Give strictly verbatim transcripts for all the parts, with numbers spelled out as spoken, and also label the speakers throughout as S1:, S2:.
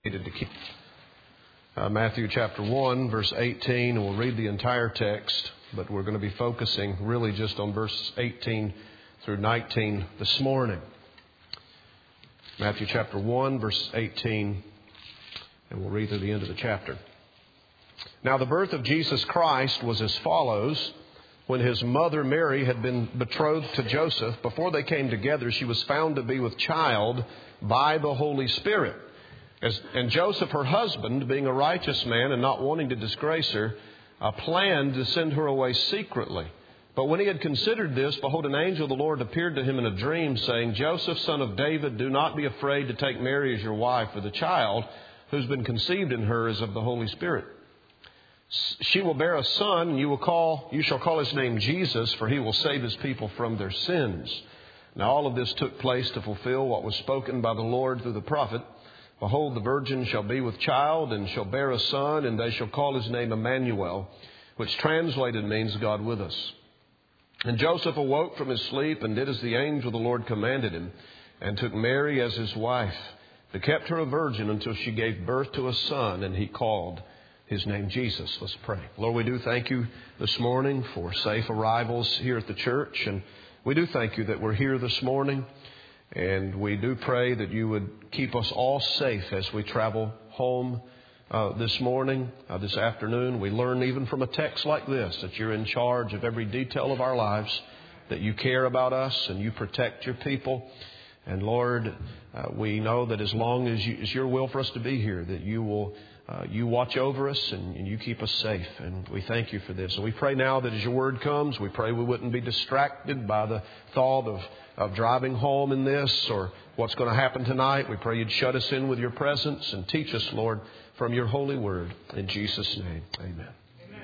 S1: To keep uh, Matthew chapter one, verse eighteen, and we'll read the entire text, but we're going to be focusing really just on verses eighteen through nineteen this morning. Matthew chapter one, verse eighteen, and we'll read to the end of the chapter. Now the birth of Jesus Christ was as follows. When his mother Mary had been betrothed to Joseph, before they came together, she was found to be with child by the Holy Spirit. As, and Joseph, her husband, being a righteous man and not wanting to disgrace her, uh, planned to send her away secretly. But when he had considered this, behold, an angel of the Lord appeared to him in a dream, saying, Joseph, son of David, do not be afraid to take Mary as your wife, for the child who's been conceived in her is of the Holy Spirit. She will bear a son, and you will call, you shall call his name Jesus, for he will save his people from their sins. Now all of this took place to fulfill what was spoken by the Lord through the prophet. Behold, the virgin shall be with child and shall bear a son, and they shall call his name Emmanuel, which translated means God with us. And Joseph awoke from his sleep and did as the angel of the Lord commanded him, and took Mary as his wife, but kept her a virgin until she gave birth to a son, and he called his name Jesus. Let's pray. Lord, we do thank you this morning for safe arrivals here at the church, and we do thank you that we're here this morning. And we do pray that you would keep us all safe as we travel home uh, this morning, uh, this afternoon. We learn even from a text like this that you're in charge of every detail of our lives, that you care about us and you protect your people. And Lord, uh, we know that as long as you, it's your will for us to be here, that you will uh, you watch over us and, and you keep us safe. And we thank you for this. And we pray now that as your word comes, we pray we wouldn't be distracted by the thought of of driving home in this or what's going to happen tonight. We pray you'd shut us in with your presence and teach us, Lord, from your holy word. In Jesus' name, amen. Amen.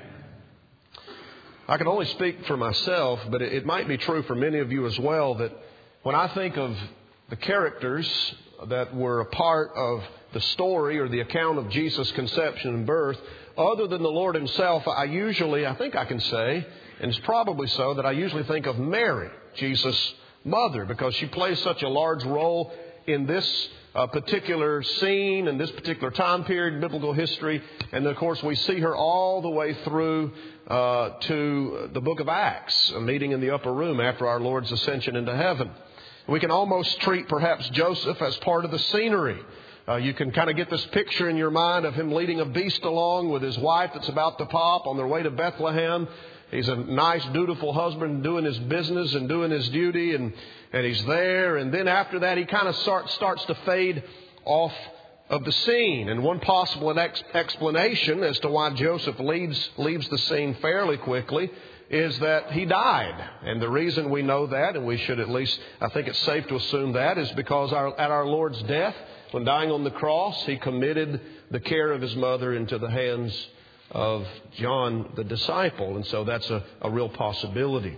S1: I can only speak for myself, but it might be true for many of you as well, that when I think of the characters that were a part of the story or the account of Jesus' conception and birth, other than the Lord himself, I usually, I think I can say, and it's probably so, that I usually think of Mary, Jesus' mother, because she plays such a large role in this uh, particular scene and this particular time period in biblical history. And of course, we see her all the way through uh, to the book of Acts, a meeting in the upper room after our Lord's ascension into heaven. We can almost treat perhaps Joseph as part of the scenery. Uh, you can kind of get this picture in your mind of him leading a beast along with his wife that's about to pop on their way to Bethlehem. He's a nice, dutiful husband doing his business and doing his duty, and, and he's there. And then after that, he kind of start, starts to fade off of the scene. And one possible ex- explanation as to why Joseph leaves, leaves the scene fairly quickly is that he died. And the reason we know that, and we should at least, I think it's safe to assume that, is because our, at our Lord's death, when dying on the cross, he committed the care of his mother into the hands of John the disciple. And so that's a, a real possibility.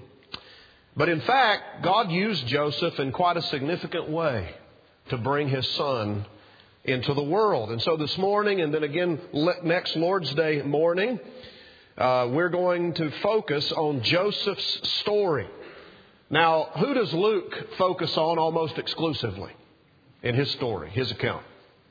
S1: But in fact, God used Joseph in quite a significant way to bring his son into the world. And so this morning, and then again next Lord's Day morning, uh, we're going to focus on Joseph's story. Now, who does Luke focus on almost exclusively in his story, his account?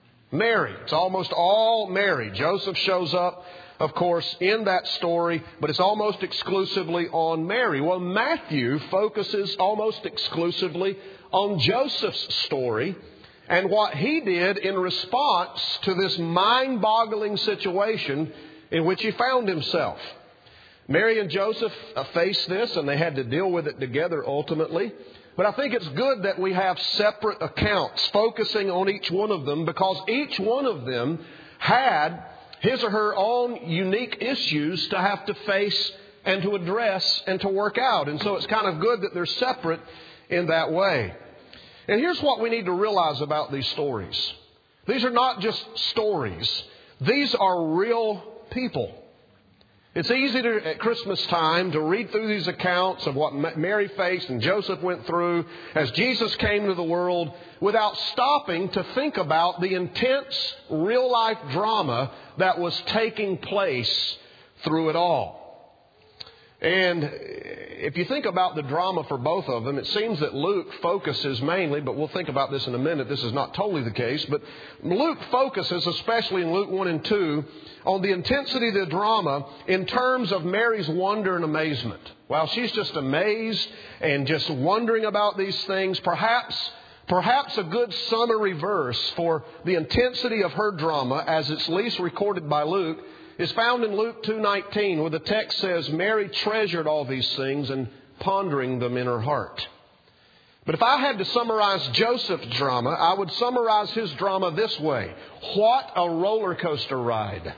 S1: Mary. It's almost all Mary. Joseph shows up, of course, in that story, but it's almost exclusively on Mary. Well, Matthew focuses almost exclusively on Joseph's story and what he did in response to this mind-boggling situation in which he found himself. Mary and Joseph faced this, and they had to deal with it together ultimately. But I think it's good that we have separate accounts focusing on each one of them, because each one of them had his or her own unique issues to have to face and to address and to work out. And so it's kind of good that they're separate in that way. And here's what we need to realize about these stories. These are not just stories. These are real people. It's easy to, at Christmas time, to read through these accounts of what Mary faced and Joseph went through as Jesus came to the world without stopping to think about the intense real-life drama that was taking place through it all. And if you think about the drama for both of them, it seems that Luke focuses mainly, but we'll think about this in a minute. This is not totally the case. But Luke focuses, especially in Luke one and two, on the intensity of the drama in terms of Mary's wonder and amazement. While she's just amazed and just wondering about these things, perhaps, perhaps a good summary verse for the intensity of her drama, as it's least recorded by Luke, is found in Luke two nineteen, where the text says, Mary treasured all these things and pondering them in her heart. But if I had to summarize Joseph's drama, I would summarize his drama this way. What a roller coaster ride.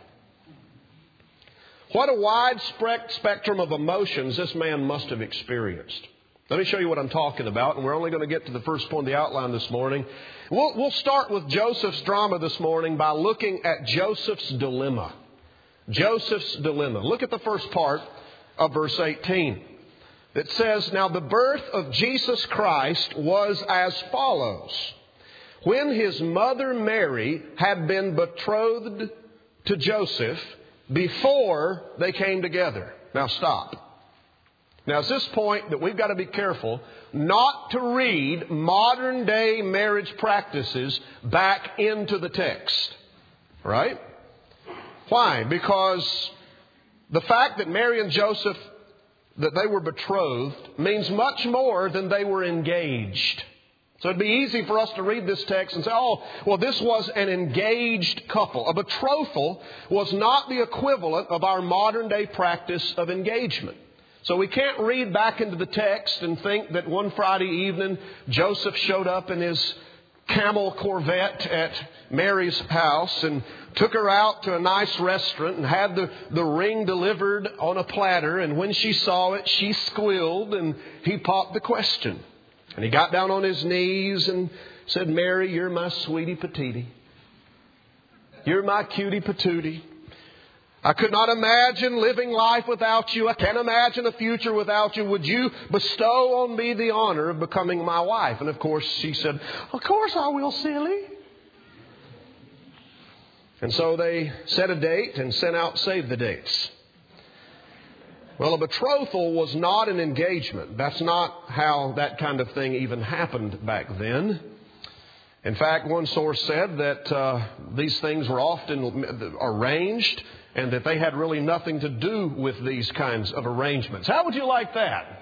S1: What a wide spectrum of emotions this man must have experienced. Let me show you what I'm talking about, and we're only going to get to the first point of the outline this morning. We'll, we'll start with Joseph's drama this morning by looking at Joseph's dilemma. Joseph's dilemma. Look at the first part of verse eighteen. It says, now the birth of Jesus Christ was as follows. When his mother Mary had been betrothed to Joseph before they came together. Now stop. Now it's this point that we've got to be careful not to read modern day marriage practices back into the text. Right? Why? Because the fact that Mary and Joseph, that they were betrothed, means much more than they were engaged. So it'd be easy for us to read this text and say, oh, well, this was an engaged couple. A betrothal was not the equivalent of our modern day practice of engagement. So we can't read back into the text and think that one Friday evening Joseph showed up in his camel Corvette at Mary's house and took her out to a nice restaurant and had the, the ring delivered on a platter. And when she saw it, she squealed and he popped the question. And he got down on his knees and said, Mary, you're my sweetie patootie. You're my cutie patootie. I could not imagine living life without you. I can't imagine a future without you. Would you bestow on me the honor of becoming my wife? And of course she said, of course I will, silly. And so they set a date and sent out save the dates. Well, a betrothal was not an engagement. That's not how that kind of thing even happened back then. In fact, one source said that uh, these things were often arranged and that they had really nothing to do with these kinds of arrangements. How would you like that?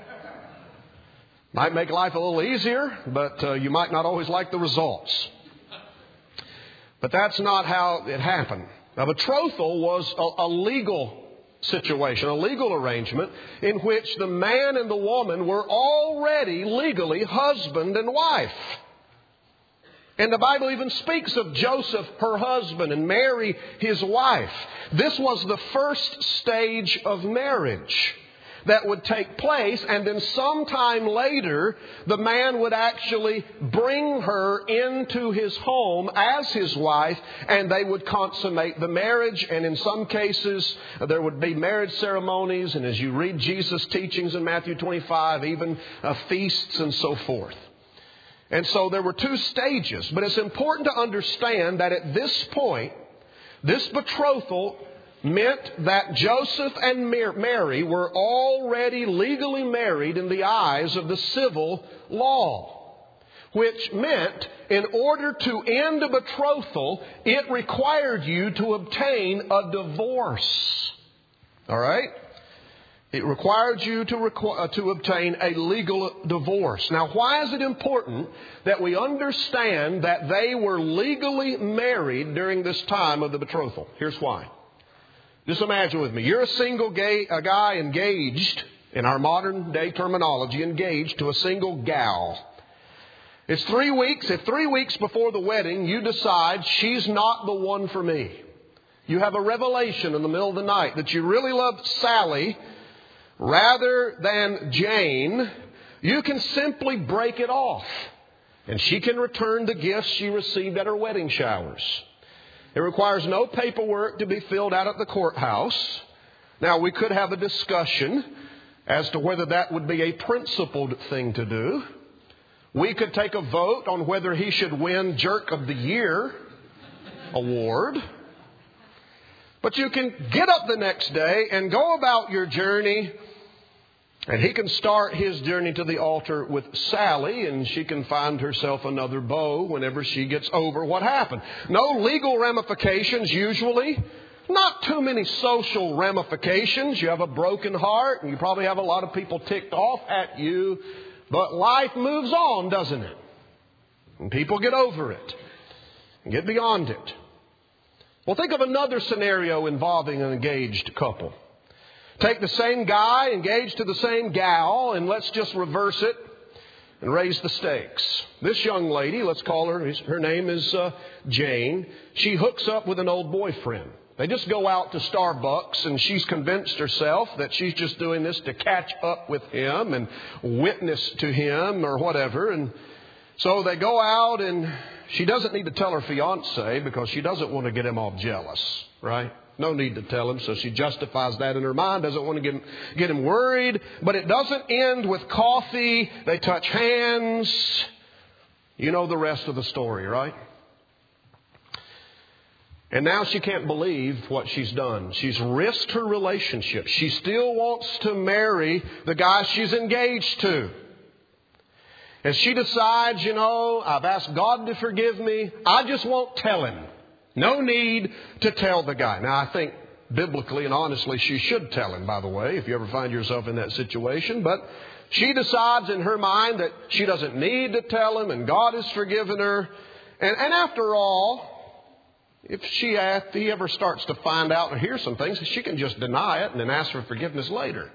S1: Might make life a little easier, but uh, you might not always like the results. But that's not how it happened. Now, betrothal was a, a legal situation, a legal arrangement in which the man and the woman were already legally husband and wife. And the Bible even speaks of Joseph, her husband, and Mary, his wife. This was the first stage of marriage that would take place. And then sometime later, the man would actually bring her into his home as his wife, and they would consummate the marriage. And in some cases, there would be marriage ceremonies. And as you read Jesus' teachings in Matthew twenty-five, even uh, feasts and so forth. And so there were two stages. But it's important to understand that at this point, this betrothal meant that Joseph and Mary were already legally married in the eyes of the civil law. Which meant in order to end a betrothal, it required you to obtain a divorce. All right? It required you to, requ- uh, to obtain a legal divorce. Now, why is it important that we understand that they were legally married during this time of the betrothal? Here's why. Just imagine with me. You're a single gay, a guy engaged, in our modern day terminology, engaged to a single gal. It's three weeks. If three weeks before the wedding, you decide she's not the one for me. You have a revelation in the middle of the night that you really love Sally rather than Jane, you can simply break it off. And she can return the gifts she received at her wedding showers. It requires no paperwork to be filled out at the courthouse. Now, we could have a discussion as to whether that would be a principled thing to do. We could take a vote on whether he should win Jerk of the Year award. But you can get up the next day and go about your journey And he can start his journey to the altar with Sally, and she can find herself another beau whenever she gets over what happened. No legal ramifications usually. Not too many social ramifications. You have a broken heart, and you probably have a lot of people ticked off at you. But life moves on, doesn't it? And people get over it and get beyond it. Well, think of another scenario involving an engaged couple. Take the same guy, engaged to the same gal, and let's just reverse it and raise the stakes. This young lady, let's call her, her name is uh, Jane. She hooks up with an old boyfriend. They just go out to Starbucks, and she's convinced herself that she's just doing this to catch up with him and witness to him or whatever. And so they go out, and she doesn't need to tell her fiance because she doesn't want to get him all jealous, right? No need to tell him, so she justifies that in her mind, doesn't want to get him, get him worried. But it doesn't end with coffee. They touch hands. You know the rest of the story, right? And now she can't believe what she's done. She's risked her relationship. She still wants to marry the guy she's engaged to. And she decides, you know, I've asked God to forgive me. I just won't tell him. No need to tell the guy. Now, I think biblically and honestly, she should tell him, by the way, if you ever find yourself in that situation. But she decides in her mind that she doesn't need to tell him, and God has forgiven her. And, and after all, if she if he ever starts to find out or hear some things, she can just deny it and then ask for forgiveness later.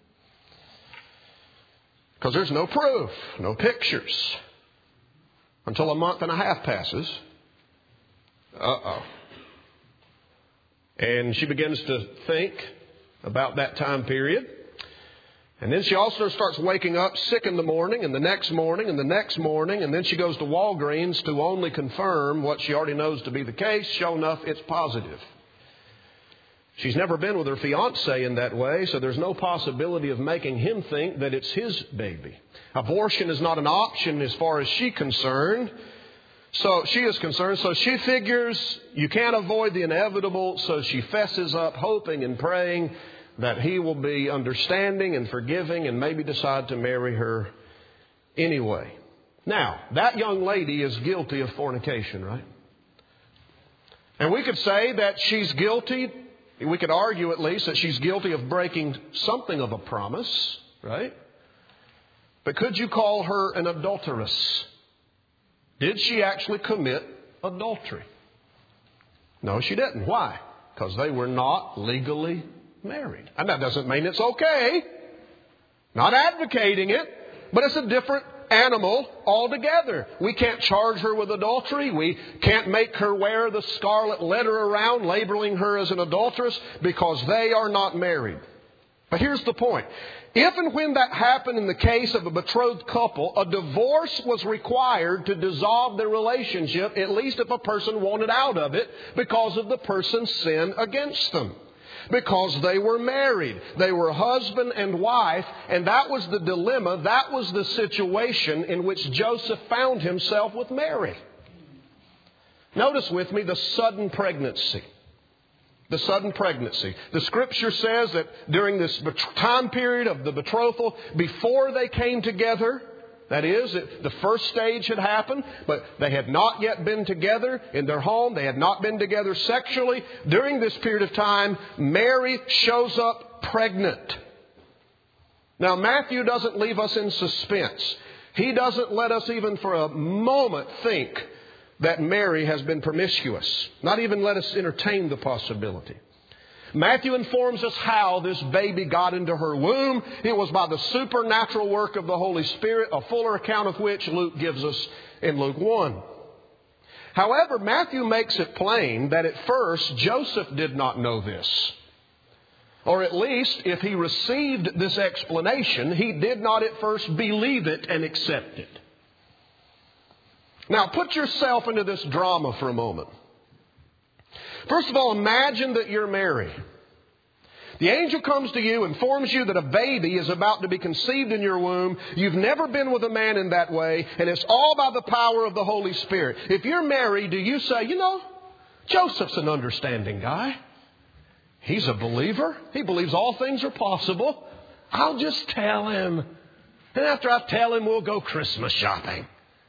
S1: Because there's no proof, no pictures, until a month and a half passes. Uh-oh. And she begins to think about that time period. And then she also starts waking up sick in the morning and the next morning and the next morning. And then she goes to Walgreens to only confirm what she already knows to be the case. Sure enough, it's positive. She's never been with her fiance in that way, so there's no possibility of making him think that it's his baby. Abortion is not an option as far as she's concerned. So she is concerned. So she figures you can't avoid the inevitable. So she fesses up, hoping and praying that he will be understanding and forgiving and maybe decide to marry her anyway. Now, that young lady is guilty of fornication, right? And we could say that she's guilty. We could argue at least that she's guilty of breaking something of a promise, right? But could you call her an adulteress? Did she actually commit adultery? No, she didn't. Why? Because they were not legally married. And that doesn't mean it's okay. Not advocating it, but it's a different animal altogether. We can't charge her with adultery. We can't make her wear the scarlet letter around labeling her as an adulteress because they are not married. But here's the point. If and when that happened in the case of a betrothed couple, a divorce was required to dissolve their relationship, at least if a person wanted out of it, because of the person's sin against them. Because they were married. They were husband and wife, and that was the dilemma, that was the situation in which Joseph found himself with Mary. Notice with me the sudden pregnancy. The sudden pregnancy. The Scripture says that during this time period of the betrothal, before they came together, that is, the first stage had happened, but they had not yet been together in their home. They had not been together sexually. During this period of time, Mary shows up pregnant. Now, Matthew doesn't leave us in suspense. He doesn't let us even for a moment think that Mary has been promiscuous. Not even let us entertain the possibility. Matthew informs us how this baby got into her womb. It was by the supernatural work of the Holy Spirit, a fuller account of which Luke gives us in Luke one. However, Matthew makes it plain that at first Joseph did not know this. Or at least, if he received this explanation, he did not at first believe it and accept it. Now, put yourself into this drama for a moment. First of all, imagine that you're Mary. The angel comes to you, informs you that a baby is about to be conceived in your womb. You've never been with a man in that way, and it's all by the power of the Holy Spirit. If you're Mary, do you say, you know, Joseph's an understanding guy. He's a believer. He believes all things are possible. I'll just tell him. And after I tell him, we'll go Christmas shopping.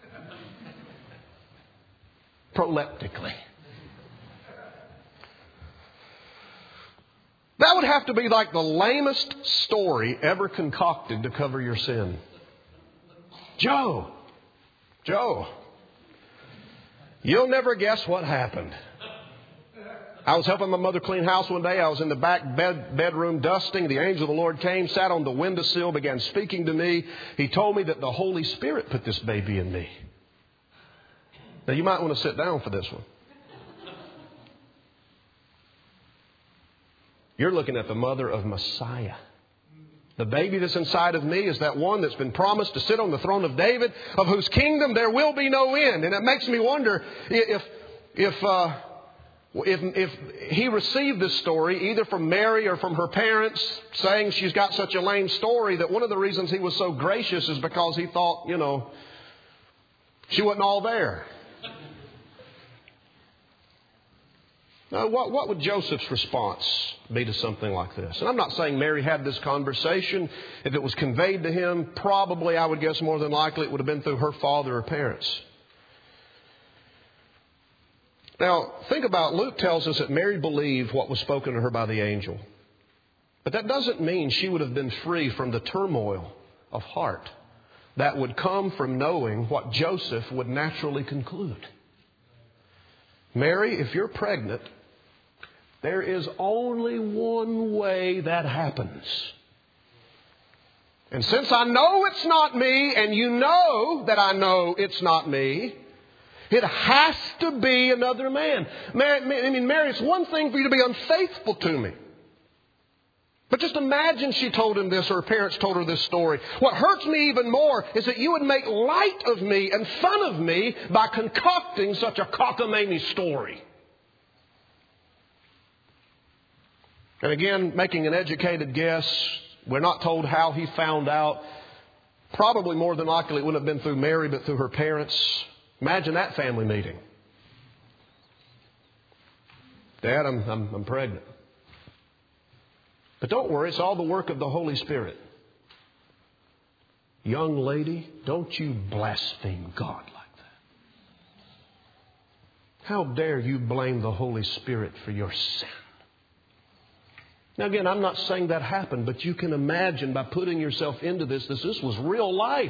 S1: Proleptically. That would have to be like the lamest story ever concocted to cover your sin. Joe, Joe, you'll never guess what happened. I was helping my mother clean house one day. I was in the back bed, bedroom dusting. The angel of the Lord came, sat on the windowsill, began speaking to me. He told me that the Holy Spirit put this baby in me. Now, you might want to sit down for this one. You're looking at the mother of Messiah. The baby that's inside of me is that one that's been promised to sit on the throne of David, of whose kingdom there will be no end. And it makes me wonder if if uh, if, if he received this story either from Mary or from her parents, saying she's got such a lame story, that one of the reasons he was so gracious is because he thought, you know, she wasn't all there. Now, what, what would Joseph's response be to something like this? And I'm not saying Mary had this conversation. If it was conveyed to him, probably, I would guess more than likely, it would have been through her father or parents. Now, think about, Luke tells us that Mary believed what was spoken to her by the angel. But that doesn't mean she would have been free from the turmoil of heart that would come from knowing what Joseph would naturally conclude. Mary, if you're pregnant, there is only one way that happens. And since I know it's not me, and you know that I know it's not me, it has to be another man. Mary, I mean, Mary, it's one thing for you to be unfaithful to me. But just imagine she told him this, or her parents told her this story. What hurts me even more is that you would make light of me and fun of me by concocting such a cockamamie story. And again, making an educated guess, we're not told how he found out. Probably more than likely it wouldn't have been through Mary, but through her parents. Imagine that family meeting. Dad, I'm, I'm, I'm pregnant. But don't worry, it's all the work of the Holy Spirit. Young lady, don't you blaspheme God like that. How dare you blame the Holy Spirit for your sin? Now again, I'm not saying that happened, but you can imagine by putting yourself into this, this, this was real life.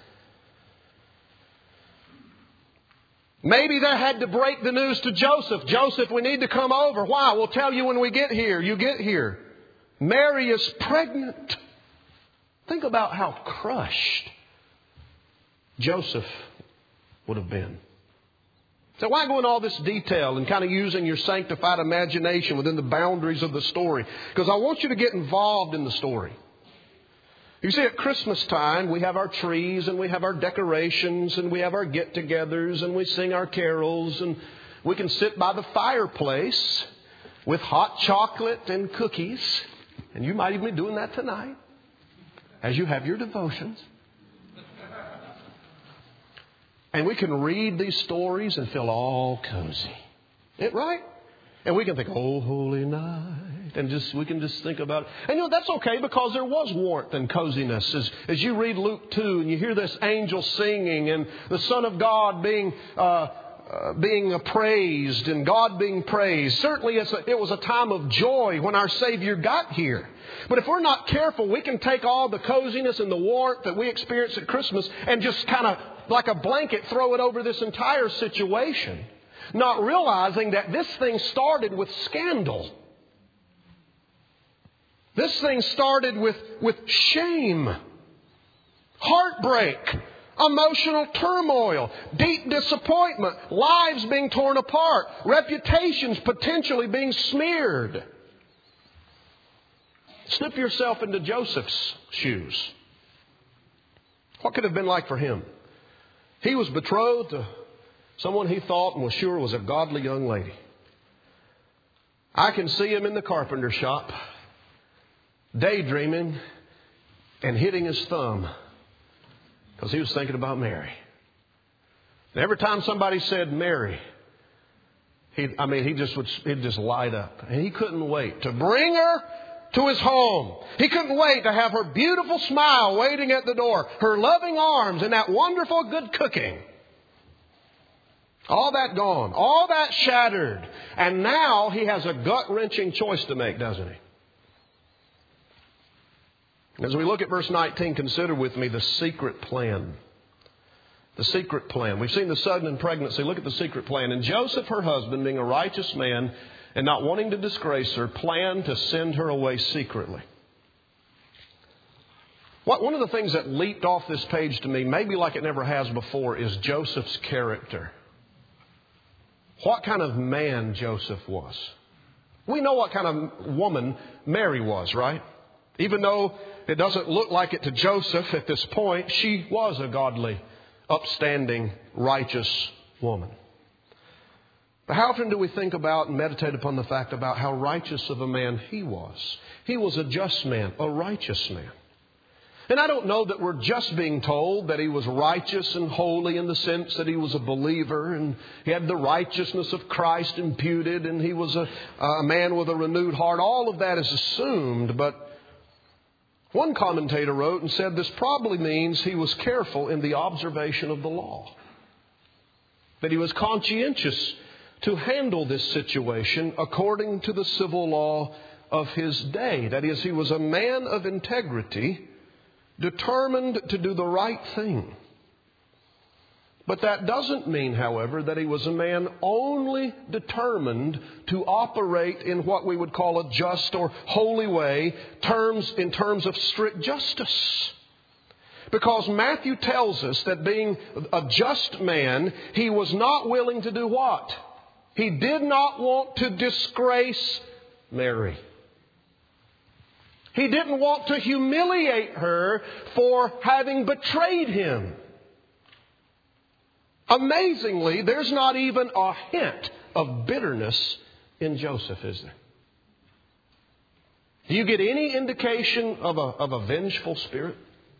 S1: Maybe they had to break the news to Joseph. Joseph, we need to come over. Why? We'll tell you when we get here. You get here. Mary is pregnant. Think about how crushed Joseph would have been. So why go into all this detail and kind of using your sanctified imagination within the boundaries of the story? Because I want you to get involved in the story. You see, at Christmas time, we have our trees and we have our decorations and we have our get-togethers and we sing our carols and we can sit by the fireplace with hot chocolate and cookies. And you might even be doing that tonight as you have your devotions. And we can read these stories and feel all cozy. Isn't it right? And we can think, oh, holy night. And just we can just think about it. And you know, that's okay because there was warmth and coziness. As, as you read Luke two and you hear this angel singing and the Son of God being uh, uh, being praised and God being praised. Certainly it's a, it was a time of joy when our Savior got here. But if we're not careful, we can take all the coziness and the warmth that we experience at Christmas and just kind of like a blanket throw it over this entire situation. Not realizing that this thing started with scandal. This thing started with, with shame, heartbreak, emotional turmoil, deep disappointment, lives being torn apart, reputations potentially being smeared. Slip yourself into Joseph's shoes. What could it have been like for him? He was betrothed to someone he thought and was sure was a godly young lady. I can see him in the carpenter shop, daydreaming and hitting his thumb because he was thinking about Mary. And every time somebody said Mary, he, I mean, he just would he'd just light up. And he couldn't wait to bring her to his home. He couldn't wait to have her beautiful smile waiting at the door, her loving arms, and that wonderful good cooking. All that gone, all that shattered. And now he has a gut-wrenching choice to make, doesn't he? As we look at verse nineteen, consider with me the secret plan. The secret plan. We've seen the sudden pregnancy. Look at the secret plan. And Joseph, her husband, being a righteous man and not wanting to disgrace her, planned to send her away secretly. What, one of the things that leaped off this page to me, maybe like it never has before, is Joseph's character. What kind of man Joseph was. We know what kind of woman Mary was, right? Even though it doesn't look like it to Joseph at this point, she was a godly, upstanding, righteous woman. But how often do we think about and meditate upon the fact about how righteous of a man he was? He was a just man, a righteous man. And I don't know that we're just being told that he was righteous and holy in the sense that he was a believer and he had the righteousness of Christ imputed and he was a, a man with a renewed heart. All of that is assumed, but one commentator wrote and said this probably means he was careful in the observation of the law. That he was conscientious to handle this situation according to the civil law of his day. That is, he was a man of integrity, determined to do the right thing. But that doesn't mean, however, that he was a man only determined to operate in what we would call a just or holy way, terms in terms of strict justice. Because Matthew tells us that being a just man, he was not willing to do what? He did not want to disgrace Mary. He didn't want to humiliate her for having betrayed him. Amazingly, there's not even a hint of bitterness in Joseph, is there? Do you get any indication of a, of a vengeful spirit?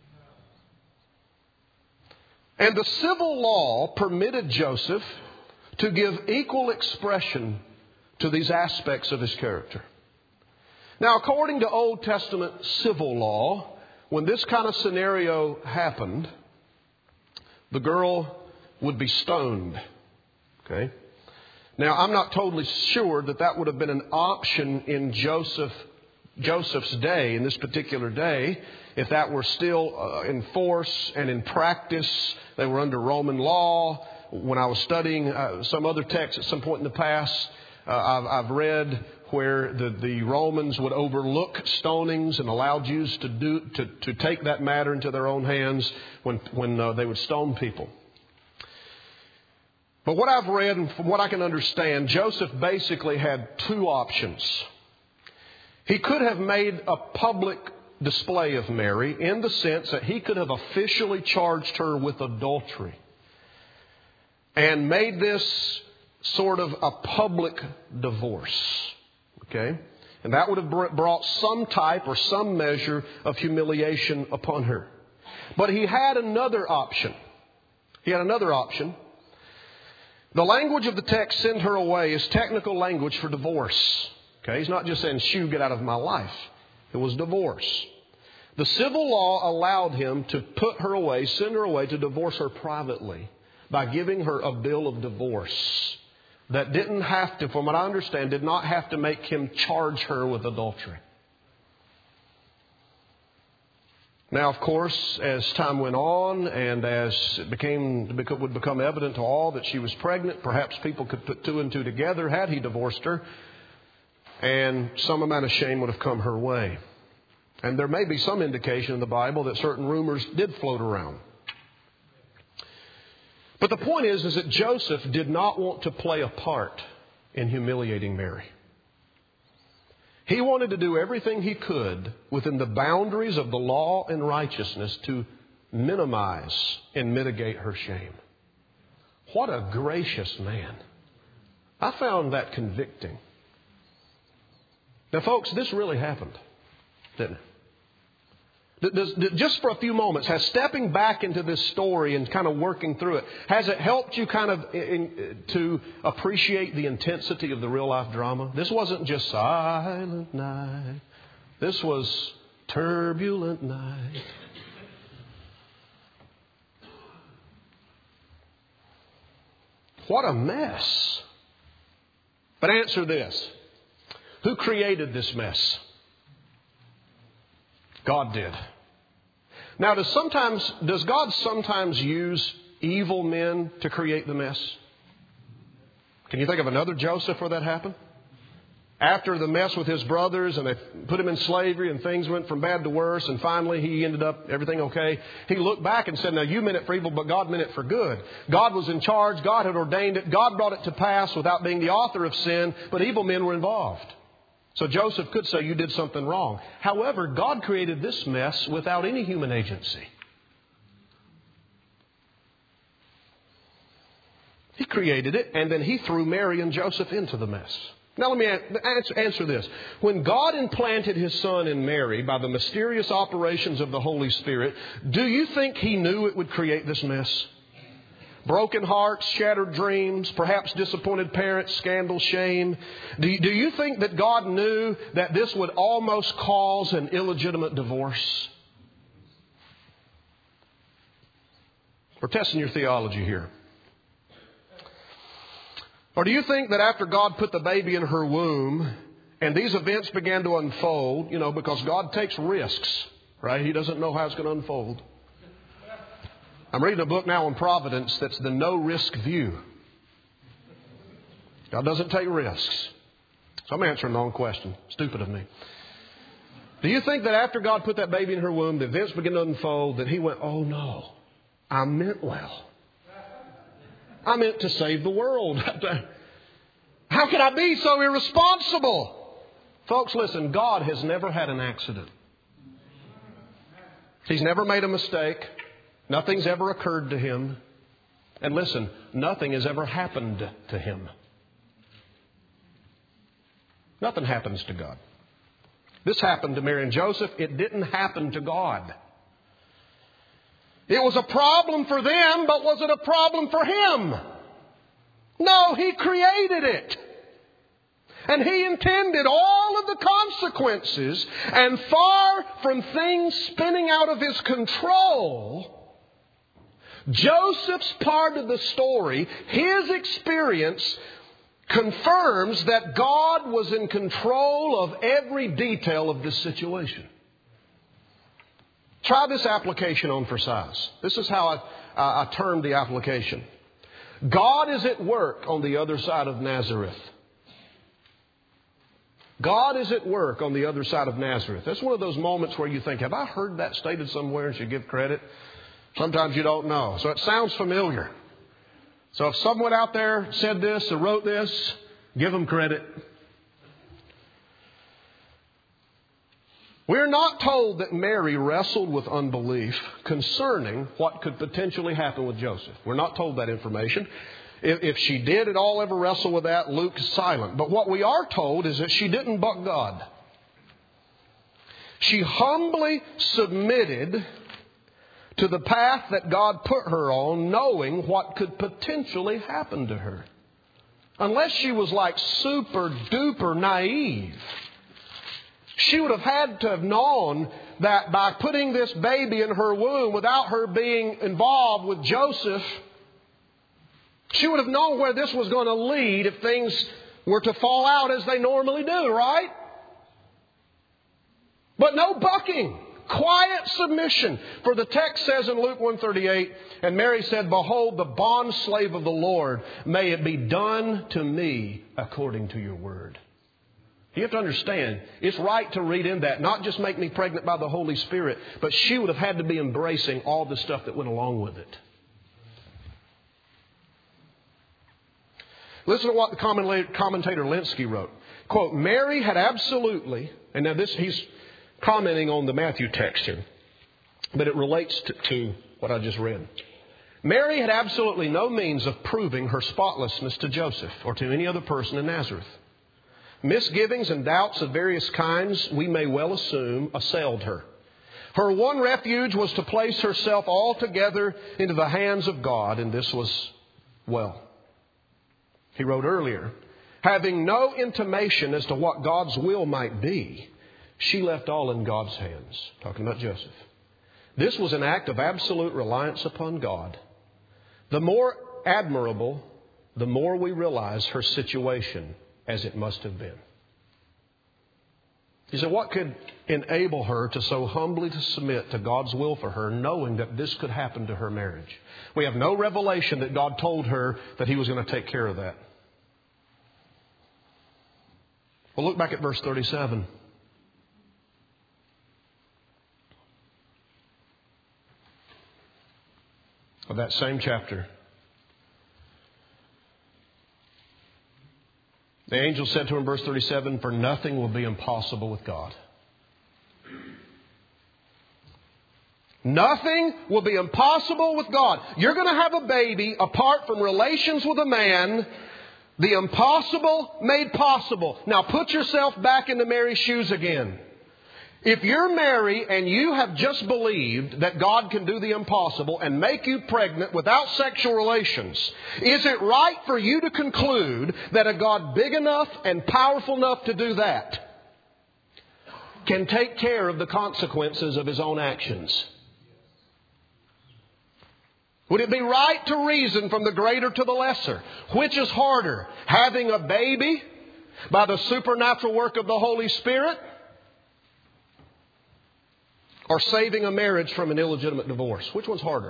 S1: And the civil law permitted Joseph to give equal expression to these aspects of his character. Now, according to Old Testament civil law, when this kind of scenario happened, the girl would be stoned. Okay? Now, I'm not totally sure that that would have been an option in Joseph, Joseph's day, in this particular day, if that were still uh, in force and in practice. They were under Roman law. When I was studying uh, some other texts at some point in the past, uh, I've, I've read where the, the Romans would overlook stonings and allow Jews to do to, to take that matter into their own hands when, when uh, they would stone people. But what I've read and from what I can understand, Joseph basically had two options. He could have made a public display of Mary in the sense that he could have officially charged her with adultery and made this sort of a public divorce. Okay? And that would have brought some type or some measure of humiliation upon her. But he had another option. He had another option. The language of the text, send her away, is technical language for divorce. Okay? He's not just saying, shoo, get out of my life. It was divorce. The civil law allowed him to put her away, send her away, to divorce her privately by giving her a bill of divorce that didn't have to, from what I understand, did not have to make him charge her with adultery. Now, of course, as time went on and as it became would become evident to all that she was pregnant, perhaps people could put two and two together had he divorced her, and some amount of shame would have come her way. And there may be some indication in the Bible that certain rumors did float around. But the point is, is that Joseph did not want to play a part in humiliating Mary. He wanted to do everything he could within the boundaries of the law and righteousness to minimize and mitigate her shame. What a gracious man. I found that convicting. Now, folks, this really happened, didn't it? Does, just for a few moments, has stepping back into this story and kind of working through it, has it helped you kind of in, to appreciate the intensity of the real life drama? This wasn't just silent night, This was turbulent night. What a mess. But answer this. Who created this mess? God did. Now, does sometimes does God sometimes use evil men to create the mess? Can you think of another Joseph where that happened? After the mess with his brothers and they put him in slavery and things went from bad to worse and finally he ended up everything okay. He looked back and said, now you meant it for evil, but God meant it for good. God was in charge. God had ordained it. God brought it to pass without being the author of sin, but evil men were involved. So Joseph could say you did something wrong. However, God created this mess without any human agency. He created it and then He threw Mary and Joseph into the mess. Now let me answer, answer this. When God implanted His Son in Mary by the mysterious operations of the Holy Spirit, do you think He knew it would create this mess? Broken hearts, shattered dreams, perhaps disappointed parents, scandal, shame. Do you, do you think that God knew that this would almost cause an illegitimate divorce? We're testing your theology here. Or do you think that after God put the baby in her womb and these events began to unfold, you know, because God takes risks, right? He doesn't know how it's going to unfold. I'm reading a book now on providence that's the no-risk view. God doesn't take risks. So I'm answering the wrong question. Stupid of me. Do you think that after God put that baby in her womb, the events began to unfold, that He went, oh no, I meant well. I meant to save the world. How could I be so irresponsible? Folks, listen, God has never had an accident. He's never made a mistake. Nothing's ever occurred to Him. And listen, nothing has ever happened to Him. Nothing happens to God. This happened to Mary and Joseph. It didn't happen to God. It was a problem for them, but was it a problem for Him? No, He created it. And He intended all of the consequences. And far from things spinning out of His control, Joseph's part of the story, his experience, confirms that God was in control of every detail of this situation. Try this application on for size. This is how I, uh, I termed the application. God is at work on the other side of Nazareth. God is at work on the other side of Nazareth. That's one of those moments where you think, have I heard that stated somewhere and should give credit? Sometimes you don't know. So it sounds familiar. So if someone out there said this or wrote this, give them credit. We're not told that Mary wrestled with unbelief concerning what could potentially happen with Joseph. We're not told that information. If, if she did at all ever wrestle with that, Luke's silent. But what we are told is that she didn't buck God. She humbly submitted to the path that God put her on, knowing what could potentially happen to her. Unless she was like super duper naive, she would have had to have known that by putting this baby in her womb without her being involved with Joseph, she would have known where this was going to lead if things were to fall out as they normally do, right? But no bucking. Quiet submission. For the text says in Luke one thirty-eight, and Mary said, behold, the bondslave of the Lord, may it be done to me according to your word. You have to understand, it's right to read in that, not just make me pregnant by the Holy Spirit, but she would have had to be embracing all the stuff that went along with it. Listen to what the commentator Lenski wrote. Quote, Mary had absolutely, and now this, he's commenting on the Matthew text here, but it relates to, to what I just read. Mary had absolutely no means of proving her spotlessness to Joseph or to any other person in Nazareth. Misgivings and doubts of various kinds, we may well assume, assailed her. Her one refuge was to place herself altogether into the hands of God, and this was well. He wrote earlier, having no intimation as to what God's will might be, She left all in God's hands. Talking about Joseph. This was an act of absolute reliance upon God. The more admirable, the more we realize her situation as it must have been. You say, what could enable her to so humbly to submit to God's will for her, knowing that this could happen to her marriage? We have no revelation that God told her that He was going to take care of that. Well, look back at verse thirty-seven. Of that same chapter. The angel said to him in verse thirty-seven, for nothing will be impossible with God. Nothing will be impossible with God. You're going to have a baby apart from relations with a man. The impossible made possible. Now put yourself back into Mary's shoes again. If you're Mary and you have just believed that God can do the impossible and make you pregnant without sexual relations, is it right for you to conclude that a God big enough and powerful enough to do that can take care of the consequences of His own actions? Would it be right to reason from the greater to the lesser? Which is harder, having a baby by the supernatural work of the Holy Spirit, or saving a marriage from an illegitimate divorce? Which one's harder?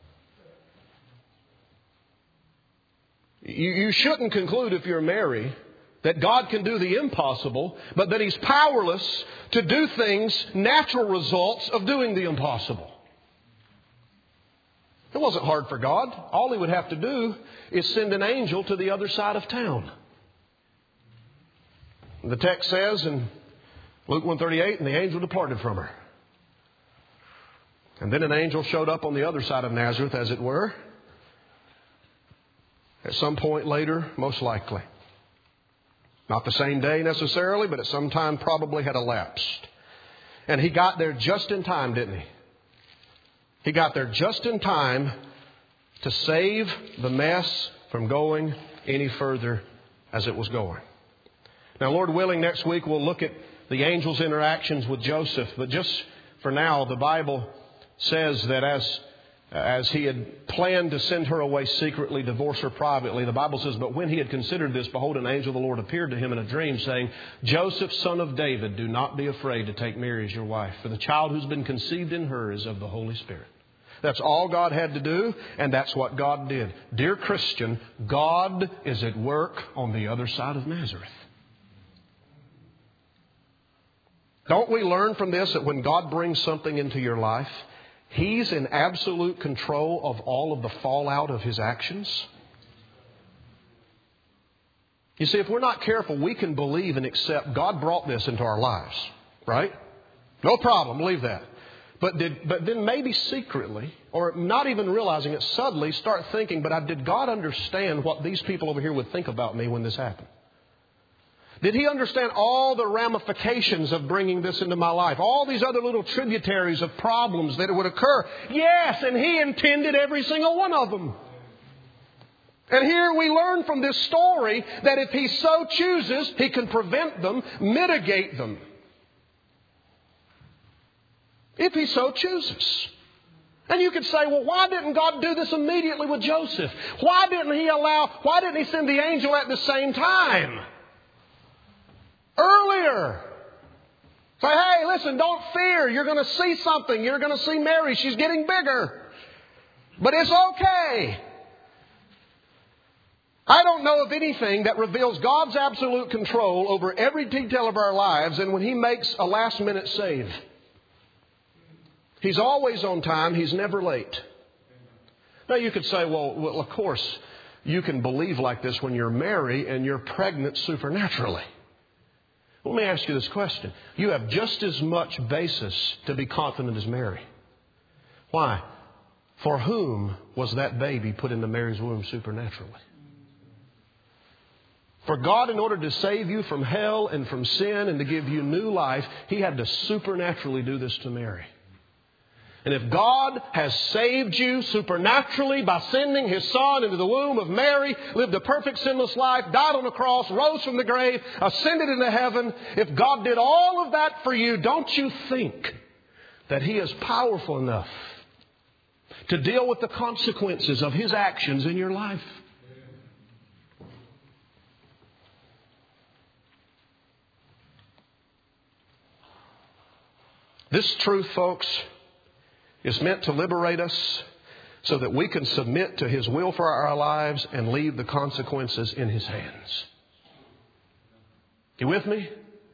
S1: You, you shouldn't conclude, if you're Mary, that God can do the impossible, but that He's powerless to do things, natural results of doing the impossible. It wasn't hard for God. All He would have to do is send an angel to the other side of town. The text says in Luke one thirty-eight, and the angel departed from her. And then an angel showed up on the other side of Nazareth, as it were. At some point later, most likely. Not the same day necessarily, but at some time probably had elapsed. And he got there just in time, didn't he? He got there just in time to save the mess from going any further as it was going. Now, Lord willing, next week we'll look at the angel's interactions with Joseph. But just for now, the Bible says that as as he had planned to send her away secretly, divorce her privately, the Bible says, but when he had considered this, behold, an angel of the Lord appeared to him in a dream, saying, Joseph, son of David, do not be afraid to take Mary as your wife, for the child who's been conceived in her is of the Holy Spirit. That's all God had to do, and that's what God did. Dear Christian, God is at work on the other side of Nazareth. Don't we learn from this that when God brings something into your life, He's in absolute control of all of the fallout of His actions? You see, if we're not careful, we can believe and accept God brought this into our lives, right? No problem, believe that. But did, but then maybe secretly, or not even realizing it, suddenly start thinking, but I, did God understand what these people over here would think about me when this happened? Did He understand all the ramifications of bringing this into my life? All these other little tributaries of problems that would occur? Yes, and He intended every single one of them. And here we learn from this story that if He so chooses, He can prevent them, mitigate them. If He so chooses. And you could say, well, why didn't God do this immediately with Joseph? Why didn't He allow, why didn't He send the angel at the same time? Earlier. Say, hey, listen, don't fear. You're going to see something. You're going to see Mary. She's getting bigger. But it's okay. I don't know of anything that reveals God's absolute control over every detail of our lives and when He makes a last minute save. He's always on time. He's never late. Now you could say, well, well, of course, you can believe like this when you're married and you're pregnant supernaturally. Let me ask you this question. You have just as much basis to be confident as Mary. Why? For whom was that baby put into Mary's womb supernaturally? For God, in order to save you from hell and from sin and to give you new life, He had to supernaturally do this to Mary. And if God has saved you supernaturally by sending His Son into the womb of Mary, lived a perfect sinless life, died on the cross, rose from the grave, ascended into heaven, if God did all of that for you, don't you think that He is powerful enough to deal with the consequences of His actions in your life? This truth, folks, is meant to liberate us so that we can submit to His will for our lives and leave the consequences in His hands. You with me?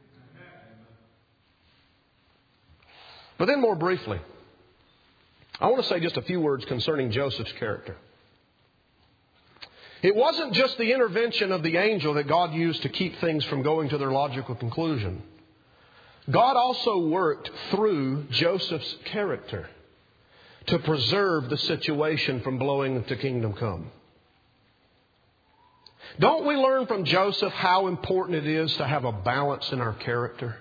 S1: But then more briefly, I want to say just a few words concerning Joseph's character. It wasn't just the intervention of the angel that God used to keep things from going to their logical conclusion. God also worked through Joseph's character to preserve the situation from blowing to kingdom come. Don't we learn from Joseph how important it is to have a balance in our character?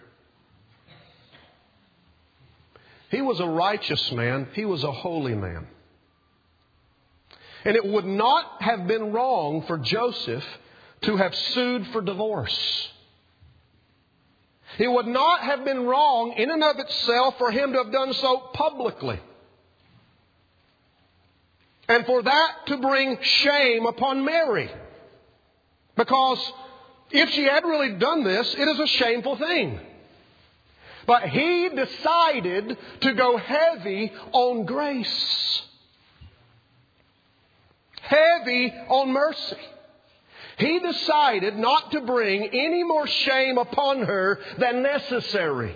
S1: He was a righteous man. He was a holy man. And it would not have been wrong for Joseph to have sued for divorce. It would not have been wrong in and of itself for him to have done so publicly. And for that to bring shame upon Mary. Because if she had really done this, it is a shameful thing. But he decided to go heavy on grace. Heavy on mercy. He decided not to bring any more shame upon her than necessary.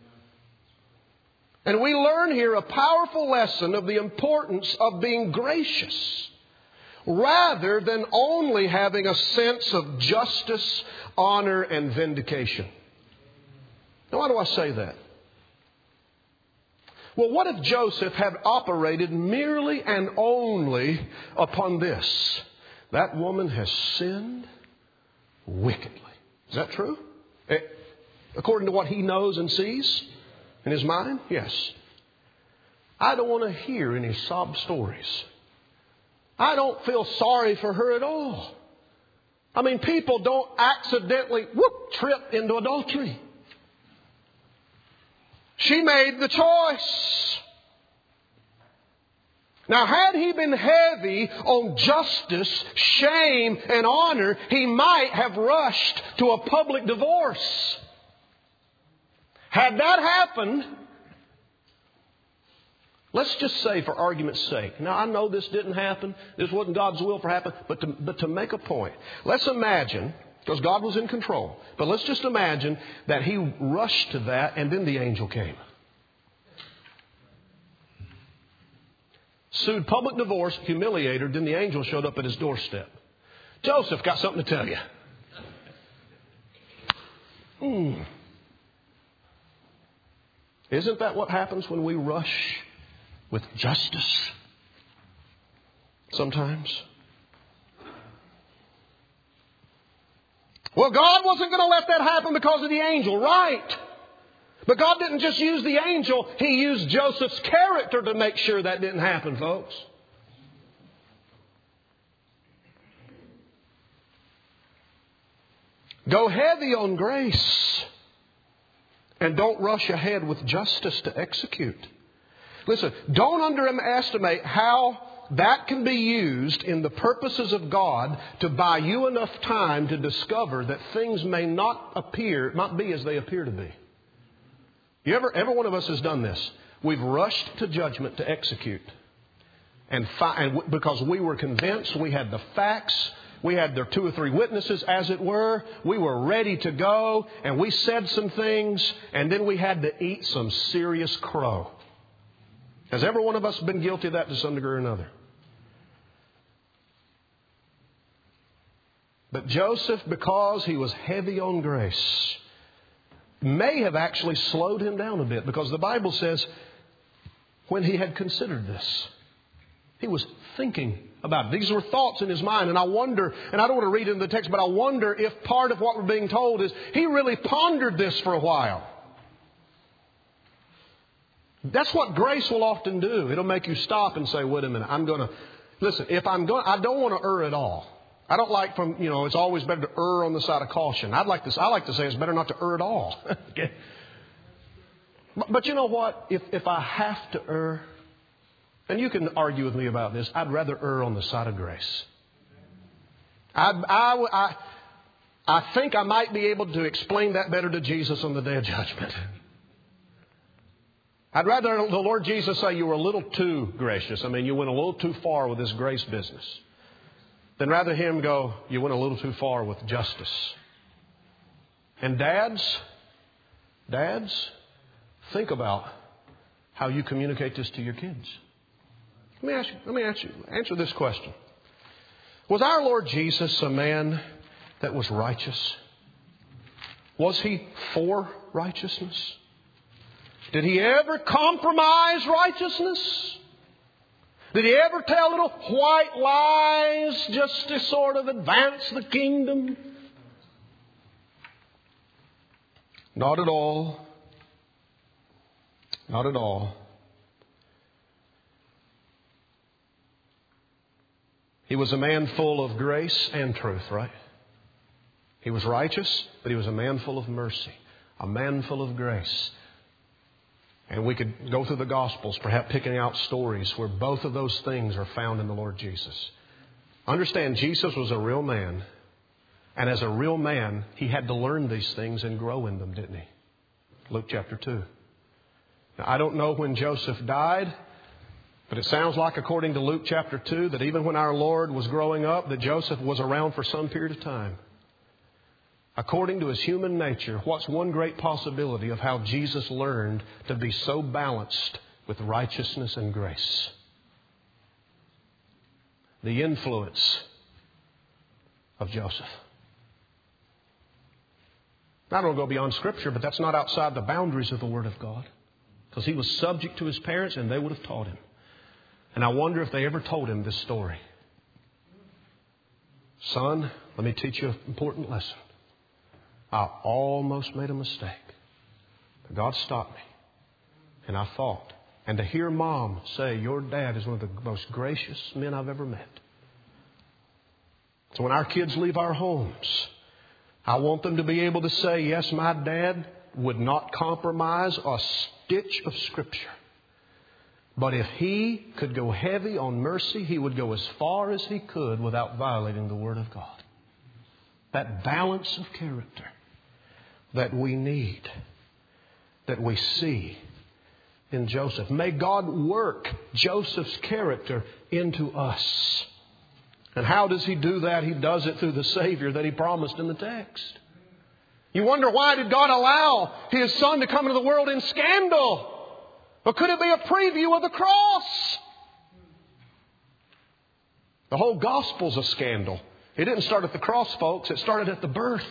S1: And we learn here a powerful lesson of the importance of being gracious, rather than only having a sense of justice, honor, and vindication. Now, why do I say that? Well, what if Joseph had operated merely and only upon this? That woman has sinned wickedly. Is that true? According to what he knows and sees in his mind? Yes. I don't want to hear any sob stories. I don't feel sorry for her at all. I mean, people don't accidentally whoop, trip into adultery. She made the choice. Now, had he been heavy on justice, shame, and honor, he might have rushed to a public divorce. Had that happened, let's just say for argument's sake. Now, I know this didn't happen. This wasn't God's will for happen. But to, but to make a point, let's imagine, because God was in control, but let's just imagine that he rushed to that and then the angel came. Sued public divorce, humiliated her, then the angel showed up at his doorstep. Joseph, got something to tell you. Mm. Isn't that what happens when we rush with justice? Sometimes. Well, God wasn't going to let that happen because of the angel, right? But God didn't just use the angel. He used Joseph's character to make sure that didn't happen, folks. Go heavy on grace. And don't rush ahead with justice to execute. Listen, don't underestimate how that can be used in the purposes of God to buy you enough time to discover that things may not appear, not be as they appear to be. You ever, every one of us has done this. We've rushed to judgment to execute. And, fi- and w- because we were convinced, we had the facts, we had the two or three witnesses, as it were. We were ready to go, and we said some things, and then we had to eat some serious crow. Has every one of us been guilty of that to some degree or another? But Joseph, because he was heavy on grace, may have actually slowed him down a bit, because the Bible says when he had considered this, he was thinking about it. These were thoughts in his mind. And I wonder, and I don't want to read into the text, but I wonder if part of what we're being told is he really pondered this for a while. That's what grace will often do. It'll make you stop and say, wait a minute, I'm going to, listen, if I'm going, I don't want to err at all. I don't like from, you know, it's always better to err on the side of caution. I'd like to, I like to say it's better not to err at all. Okay. But, but you know what? If, if I have to err, and you can argue with me about this, I'd rather err on the side of grace. I, I, I, I think I might be able to explain that better to Jesus on the day of judgment. I'd rather the Lord Jesus say you were a little too gracious. I mean, you went a little too far with this grace business. Than rather Him go, you went a little too far with justice. And dads, dads, think about how you communicate this to your kids. Let me ask you, let me ask you, answer this question. Was our Lord Jesus a man that was righteous? Was He for righteousness? Did He ever compromise righteousness? Did He ever tell little white lies just to sort of advance the kingdom? Not at all. Not at all. He was a man full of grace and truth, right? He was righteous, but He was a man full of mercy, a man full of grace. And we could go through the Gospels, perhaps picking out stories where both of those things are found in the Lord Jesus. Understand, Jesus was a real man. And as a real man, He had to learn these things and grow in them, didn't He? Luke chapter two. Now, I don't know when Joseph died, but it sounds like, according to Luke chapter two, that even when our Lord was growing up, that Joseph was around for some period of time. According to his human nature, what's one great possibility of how Jesus learned to be so balanced with righteousness and grace? The influence of Joseph. I don't go beyond Scripture, but that's not outside the boundaries of the Word of God. Because he was subject to his parents and they would have taught him. And I wonder if they ever told him this story. Son, let me teach you an important lesson. I almost made a mistake. But God stopped me. And I thought. And to hear Mom say, your dad is one of the most gracious men I've ever met. So when our kids leave our homes, I want them to be able to say, yes, my dad would not compromise a stitch of Scripture. But if he could go heavy on mercy, he would go as far as he could without violating the Word of God. That balance of character that we need, that we see in Joseph. May God work Joseph's character into us. And how does He do that? He does it through the Savior that He promised in the text. You wonder, why did God allow His Son to come into the world in scandal? Or could it be a preview of the cross? The whole gospel's a scandal. It didn't start at the cross, folks. It started at the birth.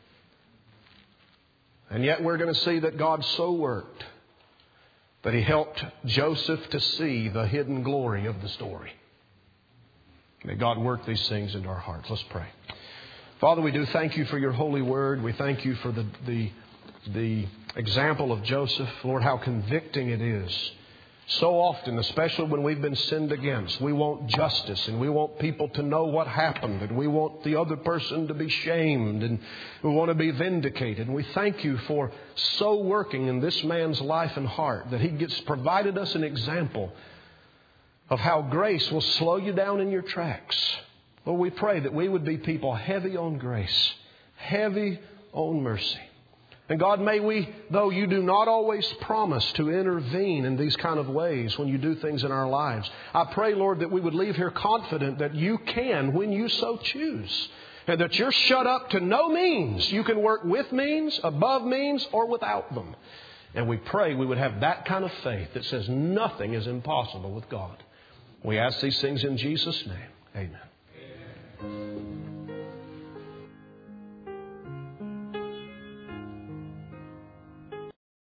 S1: And yet we're going to see that God so worked that He helped Joseph to see the hidden glory of the story. May God work these things into our hearts. Let's pray. Father, we do thank You for Your holy word. We thank You for the, the, the example of Joseph. Lord, how convicting it is. So often, especially when we've been sinned against, we want justice and we want people to know what happened and we want the other person to be shamed and we want to be vindicated. And we thank You for so working in this man's life and heart that he gets provided us an example of how grace will slow you down in your tracks. Lord, we pray that we would be people heavy on grace, heavy on mercy. And God, may we, though You do not always promise to intervene in these kind of ways when You do things in our lives, I pray, Lord, that we would leave here confident that You can when You so choose. And that You're shut up to no means. You can work with means, above means, or without them. And we pray we would have that kind of faith that says nothing is impossible with God. We ask these things in Jesus' name.